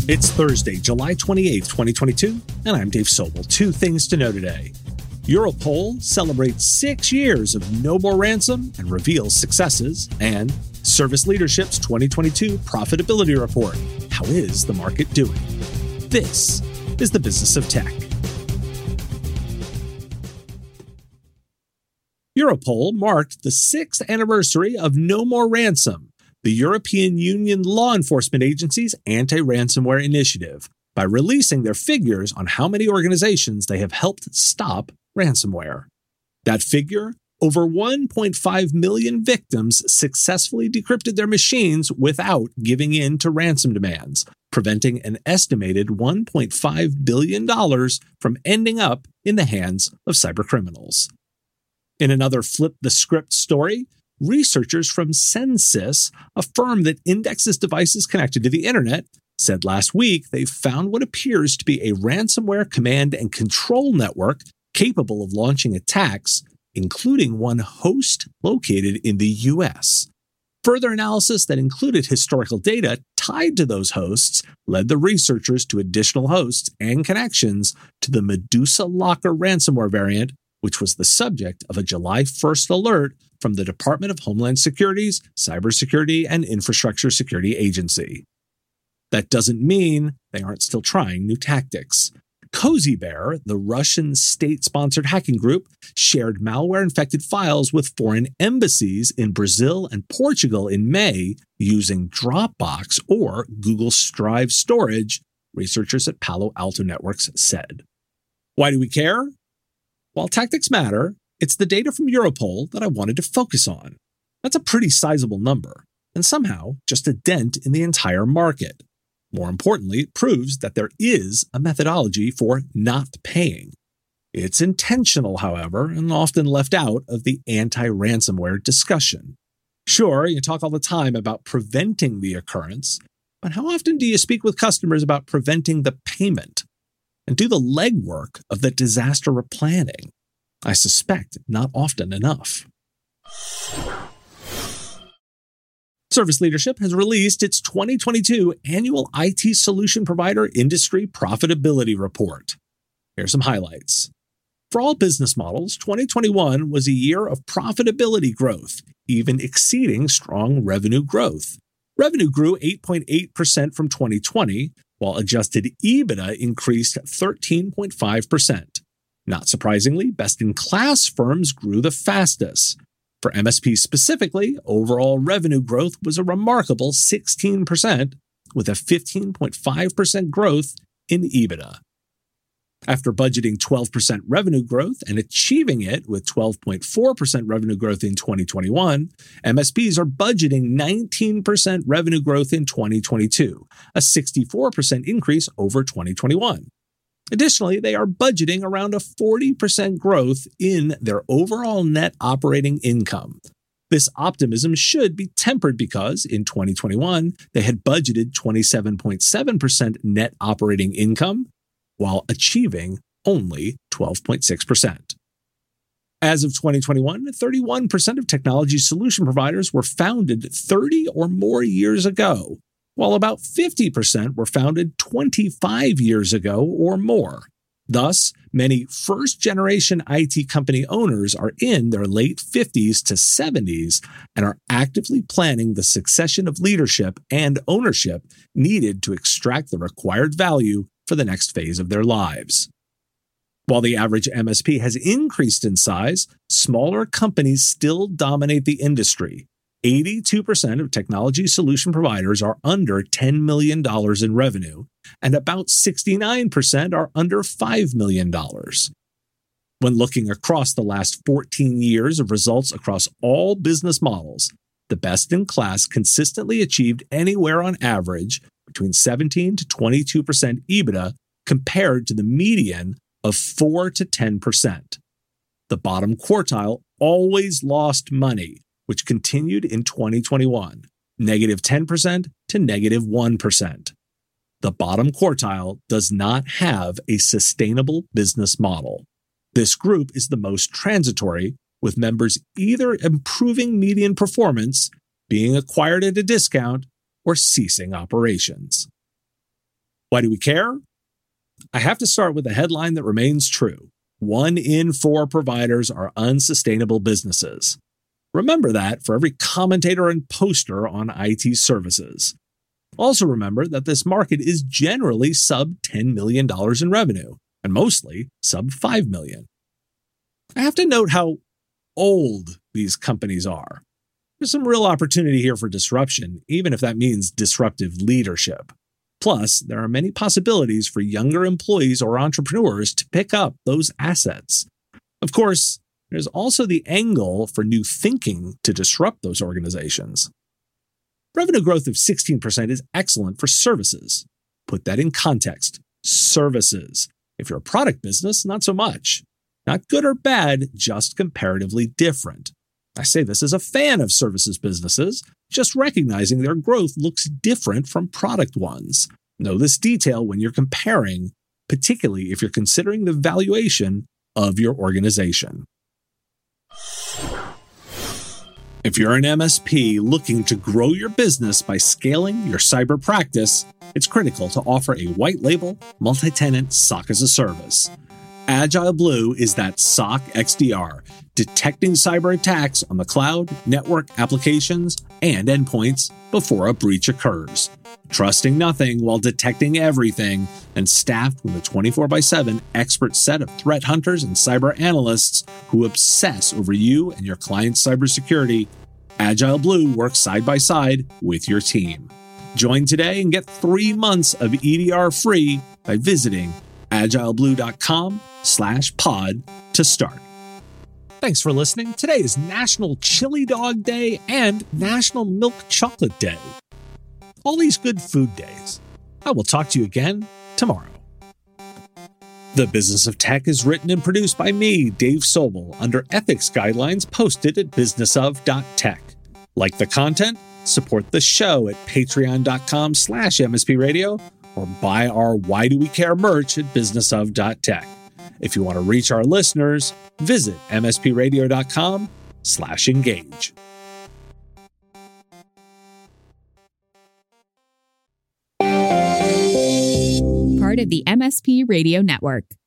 It's Thursday, July 28th, 2022, and I'm Dave Sobel. Two things to know today. Europol celebrates 6 years of No More Ransom and reveals successes, and Service Leadership's 2022 profitability report. How is the market doing? This is the Business of Tech. Europol marked the 6th anniversary of No More Ransom, the European Union law enforcement agency's anti-ransomware initiative, by releasing their figures on how many organizations they have helped stop ransomware. That figure, over 1.5 million victims successfully decrypted their machines without giving in to ransom demands, preventing an estimated $1.5 billion from ending up in the hands of cybercriminals. In another flip-the-script story, researchers from Censys, a firm that indexes devices connected to the internet, said last week they found what appears to be a ransomware command and control network capable of launching attacks, including one host located in the U.S. Further analysis that included historical data tied to those hosts led the researchers to additional hosts and connections to the Medusa Locker ransomware variant, which was the subject of a July 1st alert from the Department of Homeland Security's Cybersecurity and Infrastructure Security Agency. That doesn't mean they aren't still trying new tactics. Cozy Bear, the Russian state-sponsored hacking group, shared malware-infected files with foreign embassies in Brazil and Portugal in May using Dropbox or Google Drive storage, researchers at Palo Alto Networks said. Why do we care? While tactics matter, it's the data from Europol that I wanted to focus on. That's a pretty sizable number, and somehow just a dent in the entire market. More importantly, it proves that there is a methodology for not paying. It's intentional, however, and often left out of the anti-ransomware discussion. Sure, you talk all the time about preventing the occurrence, but how often do you speak with customers about preventing the payment? And do the legwork of the disaster replanning? I suspect not often enough. Service Leadership has released its 2022 annual IT solution provider industry profitability report. Here are some highlights. For all business models, 2021 was a year of profitability growth, even exceeding strong revenue growth. Revenue grew 8.8% from 2020, while adjusted EBITDA increased 13.5%. Not surprisingly, best-in-class firms grew the fastest. For MSPs specifically, overall revenue growth was a remarkable 16%, with a 15.5% growth in EBITDA. After budgeting 12% revenue growth and achieving it with 12.4% revenue growth in 2021, MSPs are budgeting 19% revenue growth in 2022, a 64% increase over 2021. Additionally, they are budgeting around a 40% growth in their overall net operating income. This optimism should be tempered because in 2021, they had budgeted 27.7% net operating income, while achieving only 12.6%. As of 2021, 31% of technology solution providers were founded 30 or more years ago, while about 50% were founded 25 years ago or more. Thus, many first-generation IT company owners are in their late 50s to 70s and are actively planning the succession of leadership and ownership needed to extract the required value for the next phase of their lives. While the average MSP has increased in size, smaller companies still dominate the industry. 82% of technology solution providers are under $10 million in revenue, and about 69% are under $5 million. When looking across the last 14 years of results across all business models, the best-in-class consistently achieved anywhere on average between 17 to 22% EBITDA compared to the median of 4 to 10%. The bottom quartile always lost money, which continued in 2021, negative 10% to negative 1%. The bottom quartile does not have a sustainable business model. This group is the most transitory, with members either improving median performance, being acquired at a discount, or ceasing operations. Why do we care? I have to start with a headline that remains true. 1 in 4 providers are unsustainable businesses. Remember that for every commentator and poster on IT services. Also remember that this market is generally sub $10 million in revenue, and mostly sub $5 million. I have to note how old these companies are. There's some real opportunity here for disruption, even if that means disruptive leadership. Plus, there are many possibilities for younger employees or entrepreneurs to pick up those assets. Of course, there's also the angle for new thinking to disrupt those organizations. Revenue growth of 16% is excellent for services. Put that in context. Services. If you're a product business, not so much. Not good or bad, just comparatively different. I say this as a fan of services businesses, just recognizing their growth looks different from product ones. Know this detail when you're comparing, particularly if you're considering the valuation of your organization. If you're an MSP looking to grow your business by scaling your cyber practice, it's critical to offer a white label, multi-tenant SOC as a service. Agile Blue is that SOC XDR, detecting cyber attacks on the cloud, network, applications, and endpoints before a breach occurs. Trusting nothing while detecting everything, and staffed with a 24/7 expert set of threat hunters and cyber analysts who obsess over you and your client's cybersecurity, Agile Blue works side by side with your team. Join today and get 3 months of EDR free by visiting agileblue.com/pod to start. Thanks for listening. Today is National Chili Dog Day and National Milk Chocolate Day. All these good food days. I will talk to you again tomorrow. The Business of Tech is written and produced by me, Dave Sobel, under ethics guidelines posted at businessof.tech. Like the content? Support the show at patreon.com/MSPradio or buy our Why Do We Care merch at businessof.tech. If you want to reach our listeners, visit mspradio.com/engage. Part of the MSP Radio Network.